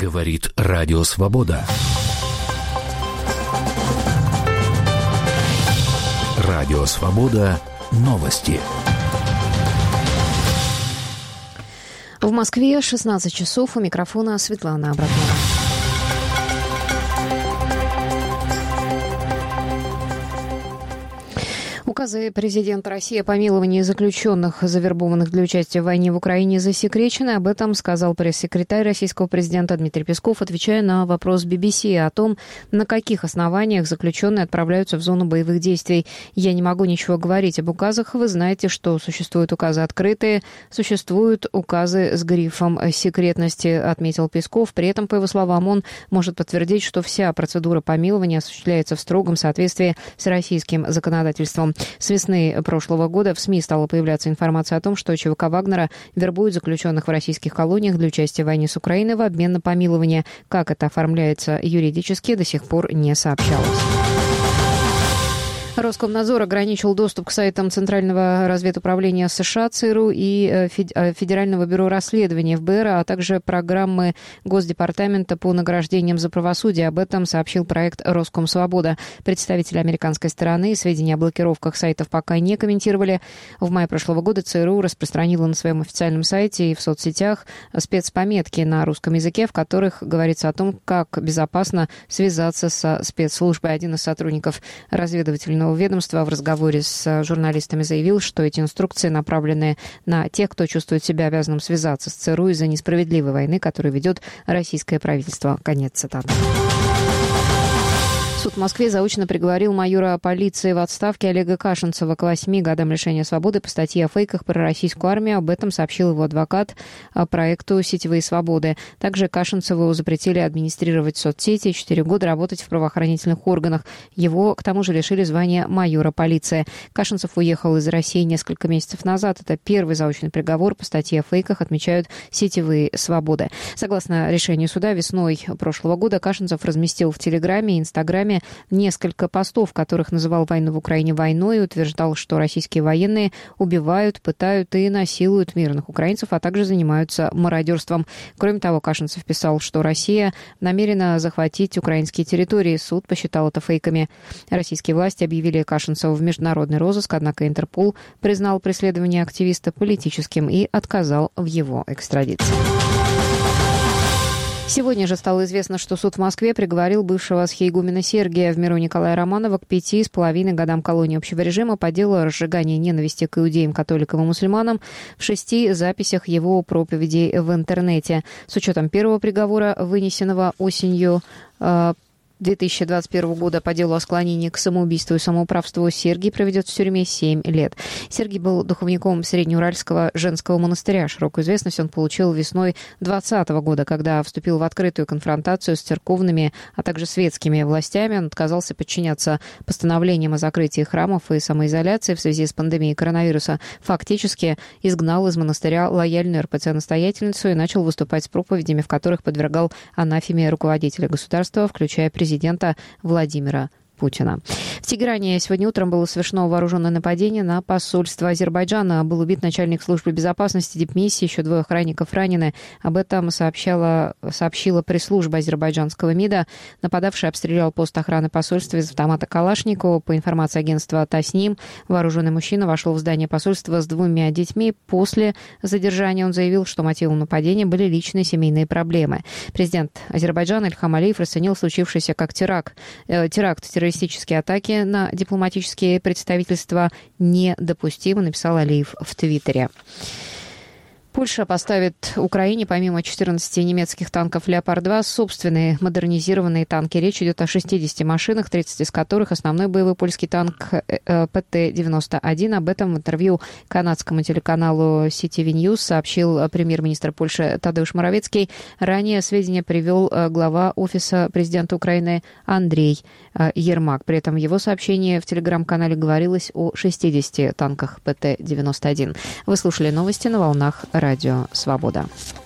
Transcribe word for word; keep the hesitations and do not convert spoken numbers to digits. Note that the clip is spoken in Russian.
Говорит Радио Свобода. Радио Свобода. Новости. В Москве шестнадцать часов. У микрофона Светлана Абрамова. Указы президента России о помиловании заключенных, завербованных для участия в войне в Украине, засекречены. Об этом сказал пресс-секретарь российского президента Дмитрий Песков, отвечая на вопрос би би си о том, на каких основаниях заключенные отправляются в зону боевых действий. «Я не могу ничего говорить об указах. Вы знаете, что существуют указы открытые, существуют указы с грифом секретности», отметил Песков. При этом, по его словам, он может подтвердить, что вся процедура помилования осуществляется в строгом соответствии с российским законодательством. С весны прошлого года в СМИ стала появляться информация о том, что ЧВК Вагнера вербует заключенных в российских колониях для участия в войне с Украиной в обмен на помилование. Как это оформляется юридически, до сих пор не сообщалось. Роскомнадзор ограничил доступ к сайтам Центрального разведуправления США ЦРУ и Федерального бюро расследований эф бэ эр, а также программы Госдепартамента по награждениям за правосудие. Об этом сообщил проект «Роскомсвобода». Представители американской стороны сведения о блокировках сайтов пока не комментировали. В мае прошлого года ЦРУ распространила на своем официальном сайте и в соцсетях спецпометки на русском языке, в которых говорится о том, как безопасно связаться со спецслужбой. Один из сотрудников разведывательного ведомства в разговоре с журналистами заявил, что эти инструкции направлены на тех, кто чувствует себя обязанным связаться с ЦРУ из-за несправедливой войны, которую ведет российское правительство. Конец цитаты. Суд в Москве заочно приговорил майора полиции в отставке Олега Кашинцева к восьми годам лишения свободы по статье о фейках про российскую армию. Об этом сообщил его адвокат проекту «Сетевые свободы». Также Кашинцеву запретили администрировать соцсети и четыре года работать в правоохранительных органах. Его, к тому же, лишили звания майора полиции. Кашинцев уехал из России несколько месяцев назад. Это первый заочный приговор по статье о фейках, отмечают «Сетевые свободы». Согласно решению суда, весной прошлого года Кашинцев разместил в Телеграме и Инстаграме несколько постов, в которых называл войну в Украине войной, и утверждал, что российские военные убивают, пытают и насилуют мирных украинцев, а также занимаются мародерством. Кроме того, Кашинцев писал, что Россия намерена захватить украинские территории. Суд посчитал это фейками. Российские власти объявили Кашинцева в международный розыск, однако Интерпол признал преследование активиста политическим и отказал в его экстрадиции. Сегодня же стало известно, что суд в Москве приговорил бывшего схиегумена Сергия в миру Николая Романова к пяти с половиной годам колонии общего режима по делу о разжигании ненависти к иудеям, католикам и мусульманам в шести записях его проповедей в интернете. С учетом первого приговора, вынесенного осенью две тысячи двадцать первого года по делу о склонении к самоубийству и самоуправству, Сергий проведет в тюрьме семь лет. Сергий был духовником Среднеуральского женского монастыря. Широкую известность он получил весной двадцатого года, когда вступил в открытую конфронтацию с церковными, а также светскими властями. Он отказался подчиняться постановлениям о закрытии храмов и самоизоляции в связи с пандемией коронавируса. Фактически изгнал из монастыря лояльную эр пэ цэ-настоятельницу и начал выступать с проповедями, в которых подвергал анафеме руководителя государства, включая президента президента Владимира Путина. В Тегеране сегодня утром было совершено вооруженное нападение на посольство Азербайджана. Был убит начальник службы безопасности дипмиссии, еще двое охранников ранены. Об этом сообщала, сообщила пресс-служба азербайджанского МИДа. Нападавший обстрелял пост охраны посольства из автомата Калашникова. По информации агентства Тасним, вооруженный мужчина вошел в здание посольства с двумя детьми. После задержания он заявил, что мотивом нападения были личные семейные проблемы. Президент Азербайджана Ильхам Алиев расценил случившееся как теракт. Э, теракт, террористический Террористические атаки на дипломатические представительства недопустимы, написал Алиев в Твиттере. Польша поставит Украине помимо четырнадцати немецких танков «Леопард-два» собственные модернизированные танки. Речь идет о шестидесяти машинах, тридцать из которых основной боевой польский танк пэ тэ девяносто один. Об этом в интервью канадскому телеканалу си ти ви News сообщил премьер-министр Польши Тадеуш Моровецкий. Ранее сведения привел глава офиса президента Украины Андрей Ермак. При этом в его сообщении в телеграм-канале говорилось о шестидесяти танках пэ тэ девяносто один. Вы слушали новости на волнах Радио Свобода.